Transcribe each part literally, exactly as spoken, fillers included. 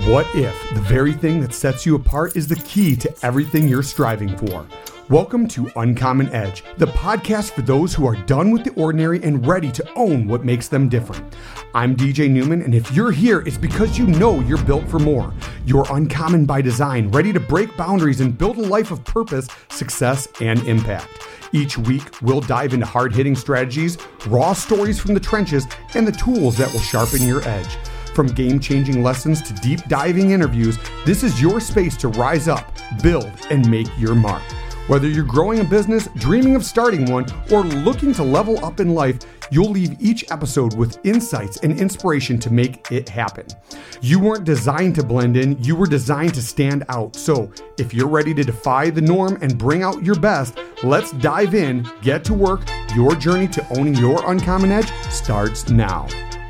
What if the very thing that sets you apart is the key to everything you're striving for? Welcome to Uncommon Edge, the podcast for those who are done with the ordinary and ready to own what makes them different. I'm D J Newman, and if you're here, it's because you know you're built for more. You're uncommon by design, ready to break boundaries and build a life of purpose, success, and impact. Each week, we'll dive into hard-hitting strategies, raw stories from the trenches, and the tools that will sharpen your edge. From game-changing lessons to deep-diving interviews, this is your space to rise up, build, and make your mark. Whether you're growing a business, dreaming of starting one, or looking to level up in life, you'll leave each episode with insights and inspiration to make it happen. You weren't designed to blend in, you were designed to stand out. So if you're ready to defy the norm and bring out your best, let's dive in, get to work. Your journey to owning your uncommon edge starts now.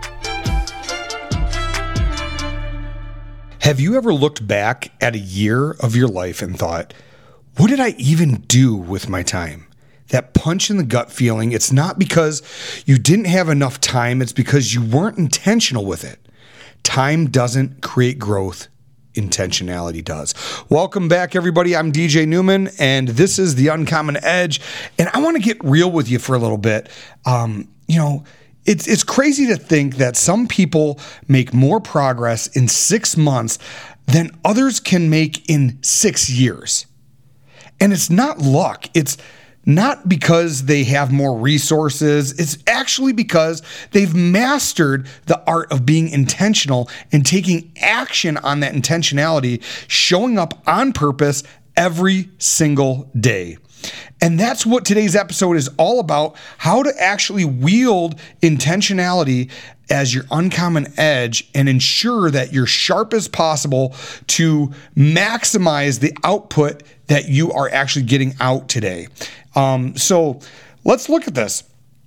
Have you ever looked back at a year of your life and thought, what did I even do with my time? That punch in the gut feeling, it's not because you didn't have enough time, it's because you weren't intentional with it. Time doesn't create growth, intentionality does. Welcome back, everybody. I'm D J Newman, and this is the Uncommon Edge, and I want to get real with you for a little bit. Um, you know, It's it's crazy to think that some people make more progress in six months than others can make in six years. And it's not luck. It's not because they have more resources. It's actually because they've mastered the art of being intentional and taking action on that intentionality, showing up on purpose every single day. And that's what today's episode is all about, how to actually wield intentionality as your uncommon edge and ensure that you're sharp as possible to maximize the output that you are actually getting out today. Um, so let's look at this.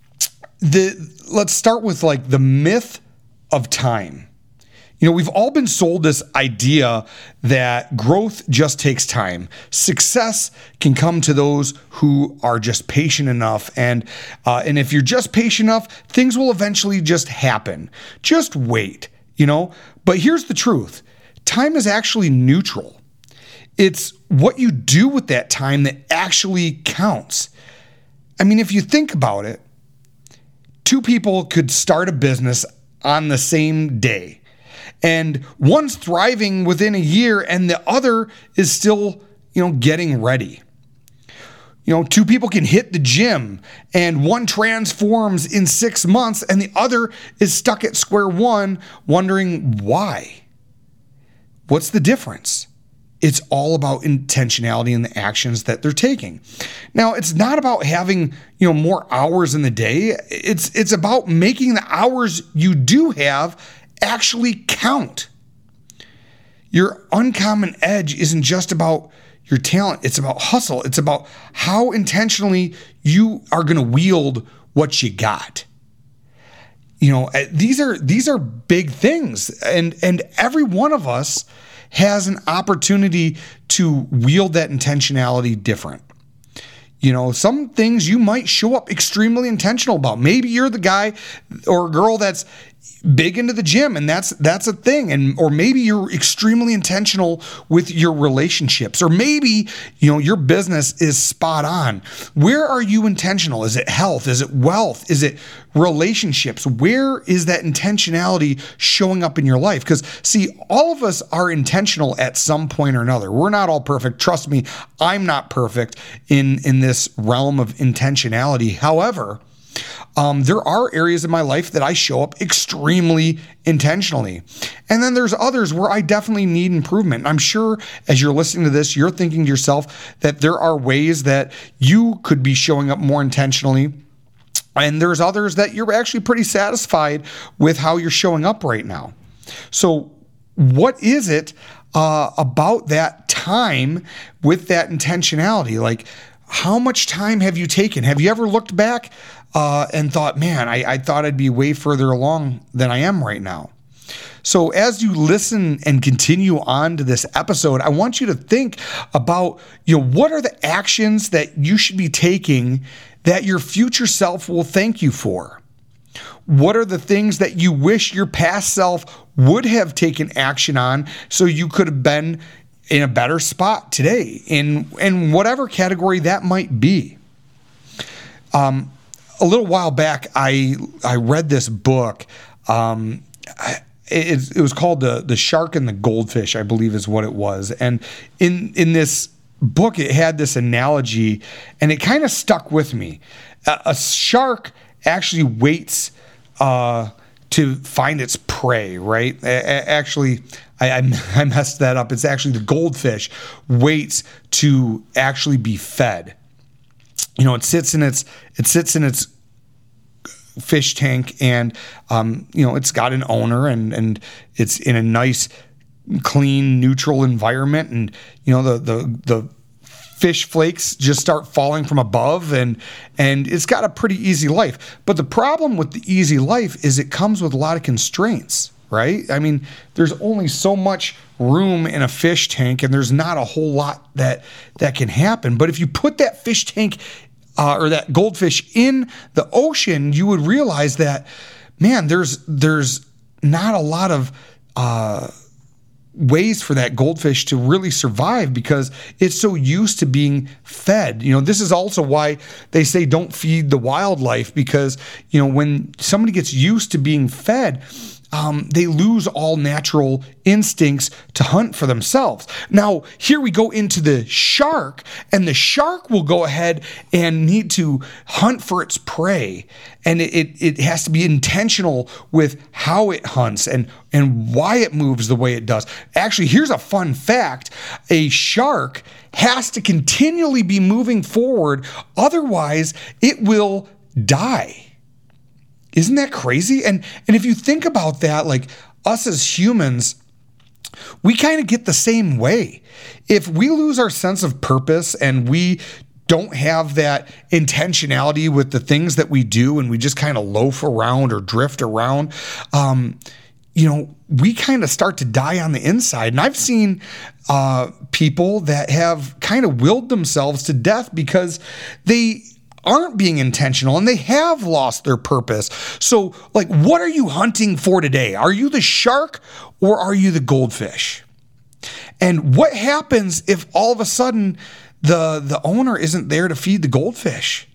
The, let's start with like the myth of time. You know, we've all been sold this idea that growth just takes time. Success can come to those who are just patient enough. And uh, and if you're just patient enough, things will eventually just happen. Just wait, you know. But here's the truth. Time is actually neutral. It's what you do with that time that actually counts. I mean, if you think about it, two people could start a business on the same day. And one's thriving within a year and the other is still, you know, getting ready. You know, two people can hit the gym and one transforms in six months and the other is stuck at square one wondering why. What's the difference? It's all about intentionality and the actions that they're taking. Now, it's not about having, you know, more hours in the day. It's it's about making the hours you do have actually count. Your uncommon edge isn't just about your talent. It's about hustle. It's about how intentionally you are going to wield what you got. You know, these are these are big things, and and every one of us has an opportunity to wield that intentionality different. You know, some things you might show up extremely intentional about. Maybe you're the guy or girl that's big into the gym and that's that's a thing, and or maybe you're extremely intentional with your relationships, or maybe, you know, your business is spot on. Where are you intentional? Is it health? Is it wealth? Is it relationships? Where is that intentionality showing up in your life? Because see, all of us are intentional at some point or another. We're not all perfect. Trust me, I'm not perfect in in this realm of intentionality. However, Um, there are areas in my life that I show up extremely intentionally. And then there's others where I definitely need improvement. I'm sure as you're listening to this, you're thinking to yourself that there are ways that you could be showing up more intentionally. And there's others that you're actually pretty satisfied with how you're showing up right now. So what is it uh, about that time with that intentionality? Like, how much time have you taken? Have you ever looked back uh, and thought, man, I, I thought I'd be way further along than I am right now? So as you listen and continue on to this episode, I want you to think about, you know, what are the actions that you should be taking that your future self will thank you for? What are the things that you wish your past self would have taken action on so you could have been in a better spot today in, in whatever category that might be? Um, a little while back, I I read this book. Um, it, it was called the the Shark and the Goldfish, I believe is what it was. And in in this book, it had this analogy, and it kind of stuck with me. A, a shark actually waits uh, to find its prey, right? A, a, actually, I, I I messed that up. It's actually the goldfish waits to actually be fed. You know, it sits in its it sits in its fish tank, and um, you know, it's got an owner, and and it's in a nice, clean, neutral environment, and you know, the the the fish flakes just start falling from above, and and it's got a pretty easy life. But the problem with the easy life is it comes with a lot of constraints, right? I mean, there's only so much room in a fish tank, and there's not a whole lot that that can happen. But if you put that fish tank uh, or that goldfish in the ocean, you would realize that, man, there's there's not a lot of uh, ways for that goldfish to really survive because it's so used to being fed. You know, this is also why they say don't feed the wildlife, because, you know, when somebody gets used to being fed, Um, they lose all natural instincts to hunt for themselves. Now, here we go into the shark, and the shark will go ahead and need to hunt for its prey. And it, it, it has to be intentional with how it hunts and, and why it moves the way it does. Actually, here's a fun fact. A shark has to continually be moving forward, otherwise it will die. Isn't that crazy? And and if you think about that, like us as humans, we kind of get the same way. If we lose our sense of purpose and we don't have that intentionality with the things that we do, and we just kind of loaf around or drift around, um, you know, we kind of start to die on the inside. And I've seen uh, people that have kind of willed themselves to death because they aren't being intentional and they have lost their purpose. So, like, what are you hunting for today? Are you the shark or are you the goldfish? And what happens if all of a sudden the the owner isn't there to feed the goldfish?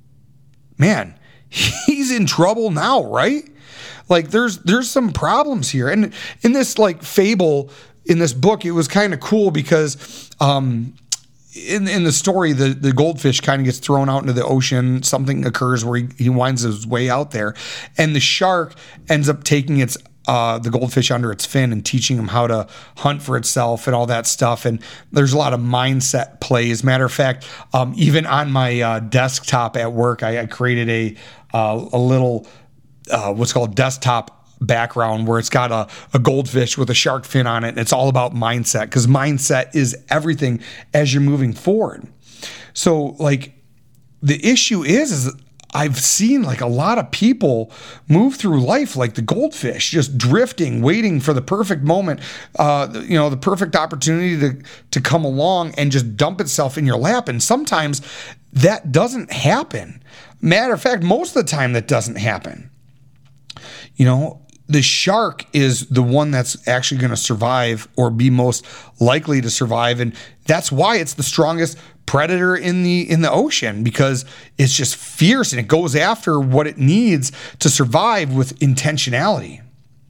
Man, he's in trouble now, right? Like, there's there's some problems here. And in this like fable in this book, it was kind of cool because um In, in the story, the, the goldfish kind of gets thrown out into the ocean. Something occurs where he, he winds his way out there. And the shark ends up taking its uh, the goldfish under its fin and teaching him how to hunt for itself and all that stuff. And there's a lot of mindset plays. Matter of fact, um, even on my uh, desktop at work, I, I created a, uh, a little uh, what's called desktop background where it's got a, a goldfish with a shark fin on it, and it's all about mindset, because mindset is everything as you're moving forward. So, like, the issue is is I've seen like a lot of people move through life like the goldfish, just drifting, waiting for the perfect moment, uh, you know, the perfect opportunity to to come along and just dump itself in your lap. And sometimes that doesn't happen. Matter of fact, most of the time that doesn't happen. You know, the shark is the one that's actually going to survive or be most likely to survive. And that's why it's the strongest predator in the in the ocean, because it's just fierce and it goes after what it needs to survive with intentionality.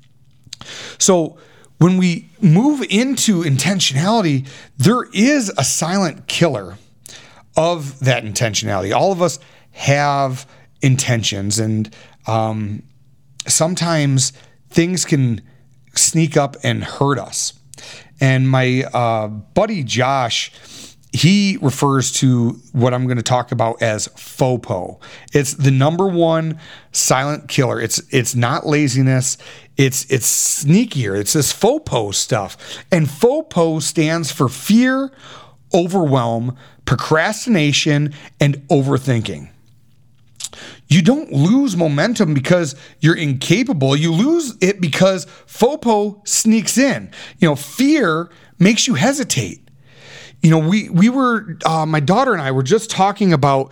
So when we move into intentionality, there is a silent killer of that intentionality. All of us have intentions, and um, sometimes things can sneak up and hurt us. And my uh, buddy Josh, he refers to what I'm going to talk about as FOPO. It's the number one silent killer. It's it's not laziness. It's it's sneakier. It's this FOPO stuff. And FOPO stands for fear, overwhelm, procrastination, and overthinking. You don't lose momentum because you're incapable. You lose it because FOPO sneaks in. You know, fear makes you hesitate. You know, we we were, uh, my daughter and I were just talking about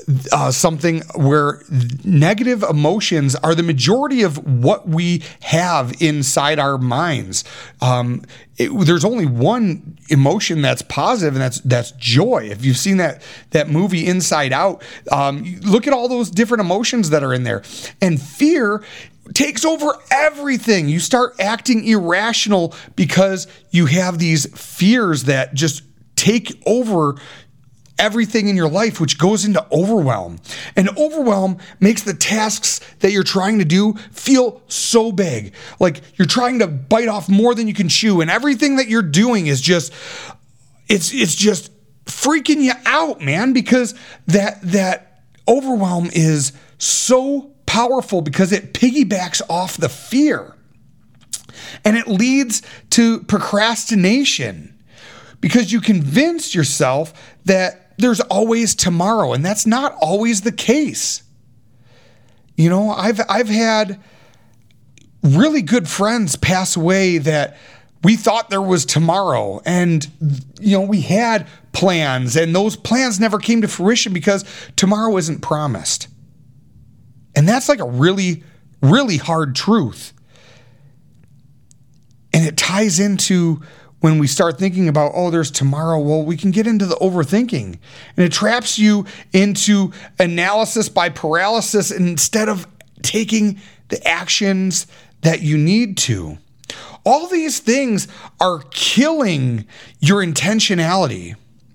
uh, something where negative emotions are the majority of what we have inside our minds. Um, it, there's only one emotion that's positive, and that's that's joy. If you've seen that that movie Inside Out, um, you look at all those different emotions that are in there, and fear takes over everything. You start acting irrational because you have these fears that just take over everything in your life, which goes into overwhelm. And overwhelm makes the tasks that you're trying to do feel so big. Like you're trying to bite off more than you can chew, and everything that you're doing is just, it's it's just freaking you out, man, because that that overwhelm is so powerful because it piggybacks off the fear. And it leads to procrastination because you convince yourself that there's always tomorrow, and that's not always the case. You know, I've I've had really good friends pass away that we thought there was tomorrow, and you know, we had plans, and those plans never came to fruition because tomorrow isn't promised. And that's like a really, really hard truth. And it ties into when we start thinking about, oh, there's tomorrow, well, we can get into the overthinking. And it traps you into analysis by paralysis instead of taking the actions that you need to. All these things are killing your intentionality.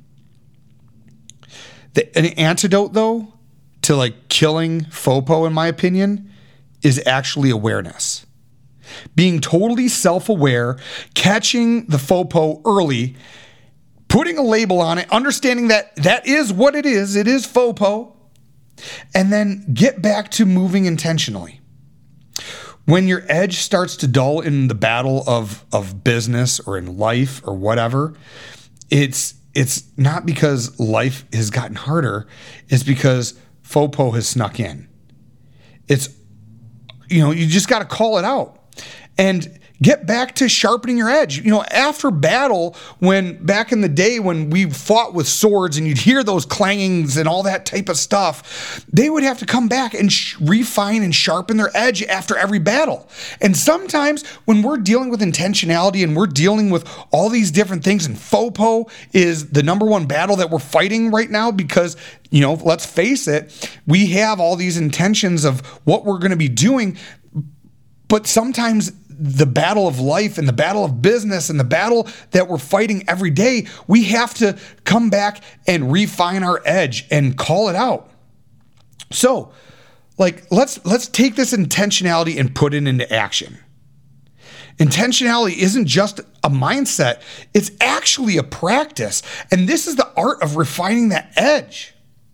The, an antidote, though, to like killing FOPO, in my opinion, is actually awareness. Being totally self-aware, catching the FOPO early, putting a label on it, understanding that that is what it is, it is FOPO, and then get back to moving intentionally. When your edge starts to dull in the battle of, of business or in life or whatever, it's it's not because life has gotten harder, it's because FOPO has snuck in. It's, you know, you just got to call it out. And get back to sharpening your edge. You know, after battle, when back in the day when we fought with swords and you'd hear those clangings and all that type of stuff, they would have to come back and sh- refine and sharpen their edge after every battle. And sometimes when we're dealing with intentionality and we're dealing with all these different things, and FOPO is the number one battle that we're fighting right now because, you know, let's face it, we have all these intentions of what we're going to be doing, but sometimes the battle of life and the battle of business and the battle that we're fighting every day, we have to come back and refine our edge and call it out. So, like, let's let's take this intentionality and put it into action. Intentionality isn't just a mindset, it's actually a practice. And this is the art of refining that edge.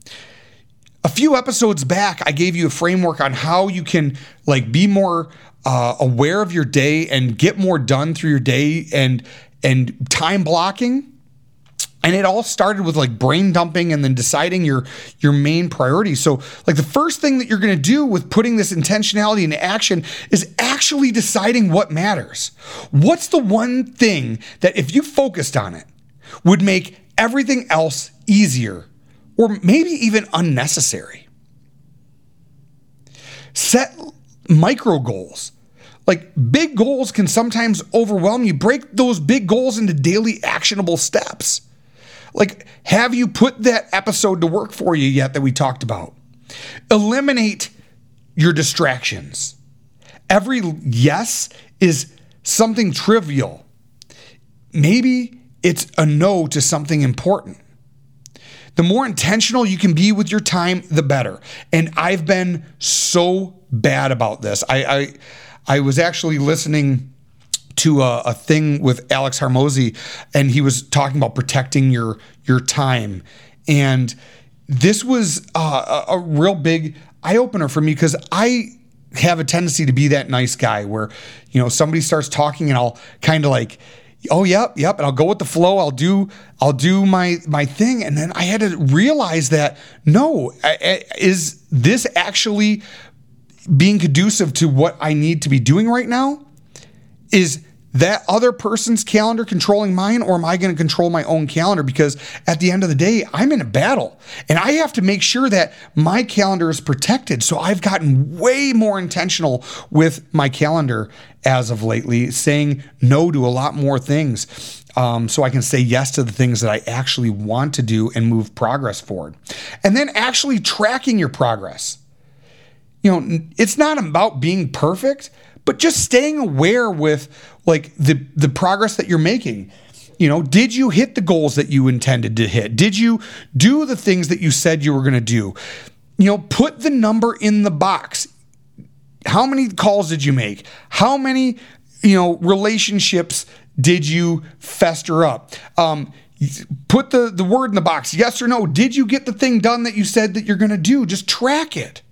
A few episodes back, I gave you a framework on how you can like be more Uh, aware of your day and get more done through your day and and time blocking. And it all started with like brain dumping and then deciding your your main priorities. So like the first thing that you're going to do with putting this intentionality into action is actually deciding what matters. What's the one thing that if you focused on it would make everything else easier or maybe even unnecessary? Set micro goals. Like big goals can sometimes overwhelm you. Break those big goals into daily actionable steps. Like, have you put that episode to work for you yet that we talked about? Eliminate your distractions. Every yes is something trivial. Maybe it's a no to something important. The more intentional you can be with your time, the better. And I've been so bad about this. I I, I was actually listening to a, a thing with Alex Hormozi, and he was talking about protecting your your time. And this was uh, a, a real big eye-opener for me because I have a tendency to be that nice guy where, you know, somebody starts talking and I'll kind of like, oh, yep, yep. And I'll go with the flow. I'll do, I'll do my, my thing. And then I had to realize that, no, I, I, is this actually being conducive to what I need to be doing right now? Is that other person's calendar controlling mine, or am I going to control my own calendar? Because at the end of the day, I'm in a battle and I have to make sure that my calendar is protected. So I've gotten way more intentional with my calendar as of lately, saying no to a lot more things. Um, so I can say yes to the things that I actually want to do and move progress forward. And then actually tracking your progress. You know, it's not about being perfect, but just staying aware with like the, the progress that you're making. You know, did you hit the goals that you intended to hit? Did you do the things that you said you were going to do? You know, put the number in the box. How many calls did you make? How many, you know, relationships did you fester up? Um, put the, the word in the box. Yes or no. Did you get the thing done that you said that you're going to do? Just track it.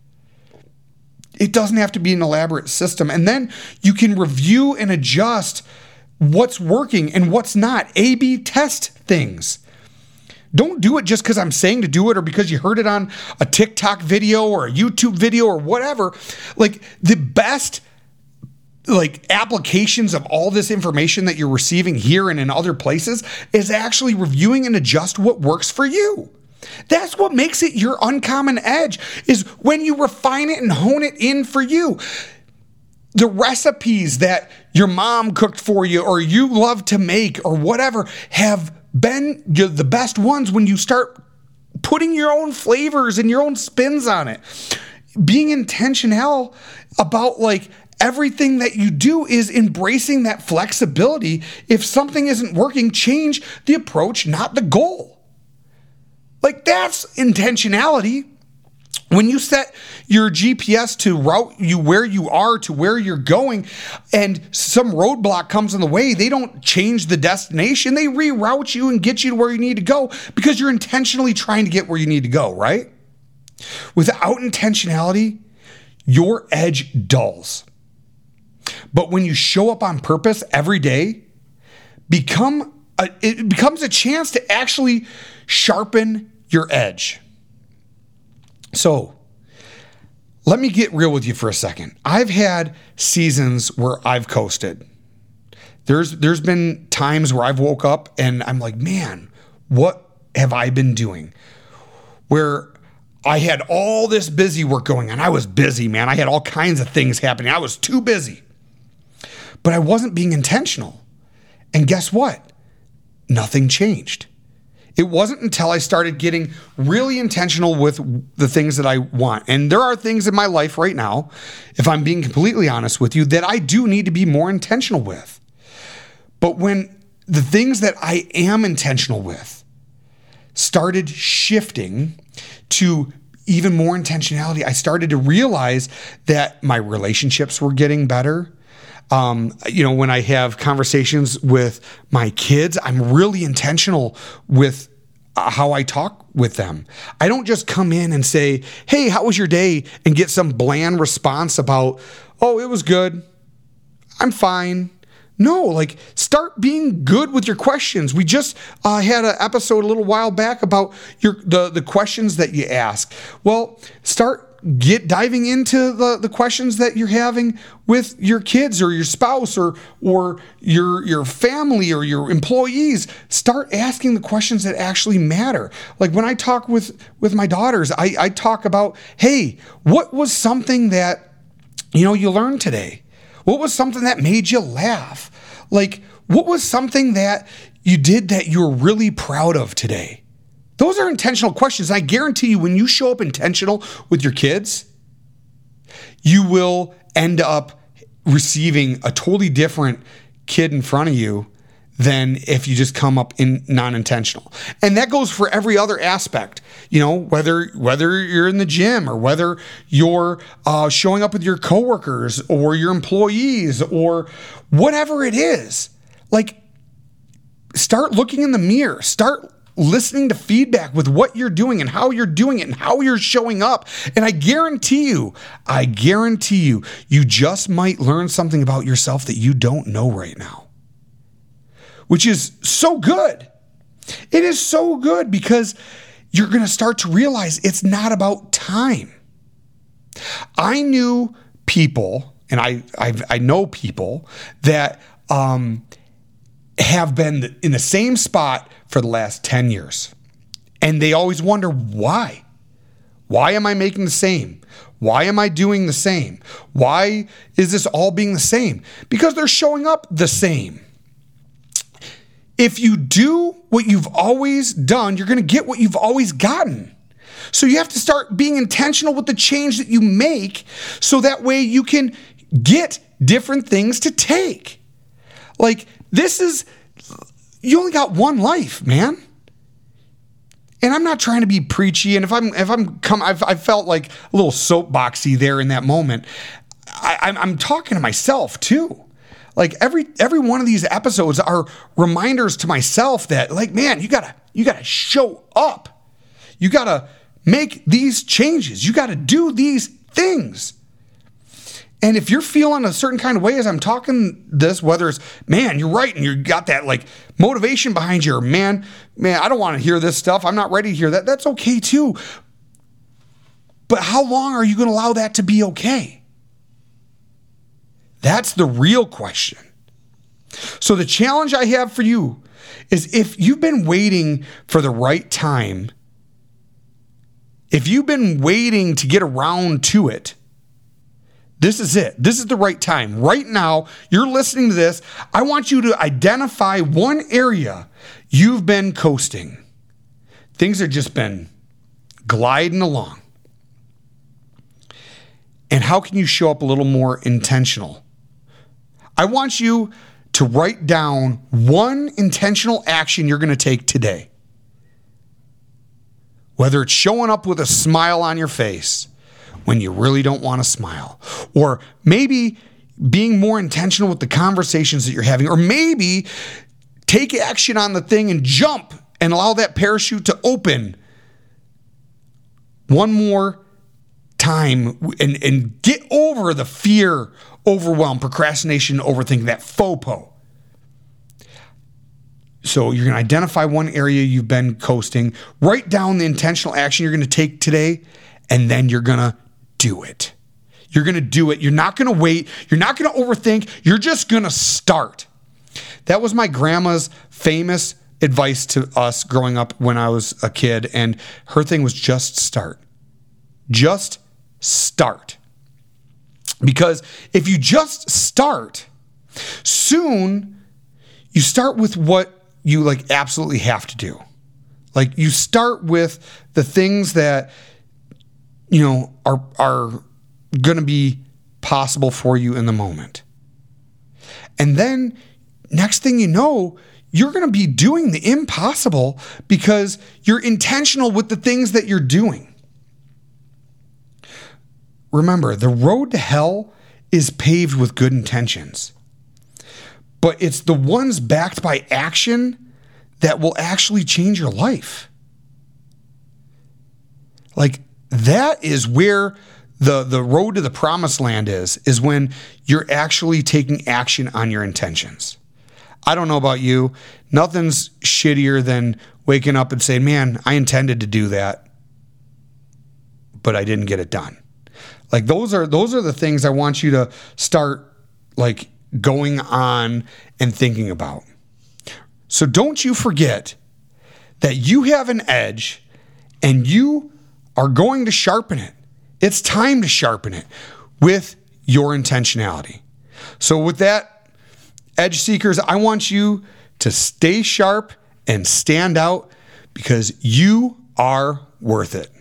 It doesn't have to be an elaborate system. And then you can review and adjust what's working and what's not. A B test things. Don't do it just because I'm saying to do it or because you heard it on a TikTok video or a YouTube video or whatever. Like the best like applications of all this information that you're receiving here and in other places is actually reviewing and adjust what works for you. That's what makes it your uncommon edge, is when you refine it and hone it in for you. The recipes that your mom cooked for you or you love to make or whatever have been the best ones when you start putting your own flavors and your own spins on it. Being intentional about like everything that you do is embracing that flexibility. If something isn't working, change the approach, not the goal. Like that's intentionality. When you set your G P S to route you where you are to where you're going and some roadblock comes in the way, they don't change the destination. They reroute you and get you to where you need to go because you're intentionally trying to get where you need to go, right? Without intentionality, your edge dulls. But when you show up on purpose every day, become a, it becomes a chance to actually sharpen your edge. So let me get real with you for a second. I've had seasons where I've coasted. There's there's been times where I've woke up and I'm like, man, what have I been doing? Where I had all this busy work going on. I was busy, man. I had all kinds of things happening. I was too busy. But I wasn't being intentional. And guess what? Nothing changed. It wasn't until I started getting really intentional with the things that I want. And there are things in my life right now, if I'm being completely honest with you, that I do need to be more intentional with. But when the things that I am intentional with started shifting to even more intentionality, I started to realize that my relationships were getting better. Um, you know, when I have conversations with my kids, I'm really intentional with how I talk with them. I don't just come in and say, hey, how was your day? And get some bland response about, oh, it was good. I'm fine. No, like start being good with your questions. We just uh, had an episode a little while back about your the, the questions that you ask. Well, start Get diving into the, the questions that you're having with your kids or your spouse or or your your family or your employees. Start asking the questions that actually matter. Like when I talk with, with my daughters, I, I talk about, hey, what was something that you know you learned today? What was something that made you laugh? Like what was something that you did that you're really proud of today? Those are intentional questions. I guarantee you when you show up intentional with your kids, you will end up receiving a totally different kid in front of you than if you just come up in non-intentional. And that goes for every other aspect, you know, whether whether you're in the gym or whether you're uh, showing up with your coworkers or your employees or whatever it is. Like, start looking in the mirror. Start listening to feedback with what you're doing and how you're doing it and how you're showing up. And I guarantee you, I guarantee you, you just might learn something about yourself that you don't know right now, which is so good. It is so good because you're going to start to realize it's not about time. I knew people and I I've, I know people that um, have been in the same spot for the last ten years. And they always wonder why. Why am I making the same? Why am I doing the same? Why is this all being the same? Because they're showing up the same. If you do what you've always done, you're going to get what you've always gotten. So you have to start being intentional with the change that you make so that way you can get different things to take. Like, this is, you only got one life, man. And I'm not trying to be preachy. And if I'm, if I'm come, I've, I felt like a little soapboxy there in that moment. I, I'm, I'm talking to myself too. Like every, every one of these episodes are reminders to myself that, like, man, you gotta, you gotta show up. You gotta make these changes. You gotta do these things. And if you're feeling a certain kind of way as I'm talking this, whether it's, man, you're right, and you got that like motivation behind you, or man, man, I don't want to hear this stuff. I'm not ready to hear that. That's okay too. But how long are you going to allow that to be okay? That's the real question. So the challenge I have for you is, if you've been waiting for the right time, if you've been waiting to get around to it, this is it. This is the right time. Right now, you're listening to this. I want you to identify one area you've been coasting. Things have just been gliding along. And how can you show up a little more intentional? I want you to write down one intentional action you're going to take today. Whether it's showing up with a smile on your face when you really don't want to smile, or maybe being more intentional with the conversations that you're having, or maybe take action on the thing and jump and allow that parachute to open one more time and, and get over the fear, overwhelm, procrastination, overthinking, that FOPO. So you're going to identify one area you've been coasting, write down the intentional action you're going to take today, and then you're going to do it. You're going to do it. You're not going to wait. You're not going to overthink. You're just going to start. That was my grandma's famous advice to us growing up when I was a kid. And her thing was just start. Just start. Because if you just start, soon you start with what you like absolutely have to do. Like, you start with the things that, you know, are are going to be possible for you in the moment. And then next thing you know, you're going to be doing the impossible because you're intentional with the things that you're doing. Remember, the road to hell is paved with good intentions. But it's the ones backed by action that will actually change your life. Like, that is where the, the road to the promised land is, is when you're actually taking action on your intentions. I don't know about you. Nothing's shittier than waking up and saying, man, I intended to do that, but I didn't get it done. Like, those are, those are the things I want you to start like going on and thinking about. So don't you forget that you have an edge and you are going to sharpen it. It's time to sharpen it with your intentionality. So with that, Edge Seekers, I want you to stay sharp and stand out because you are worth it.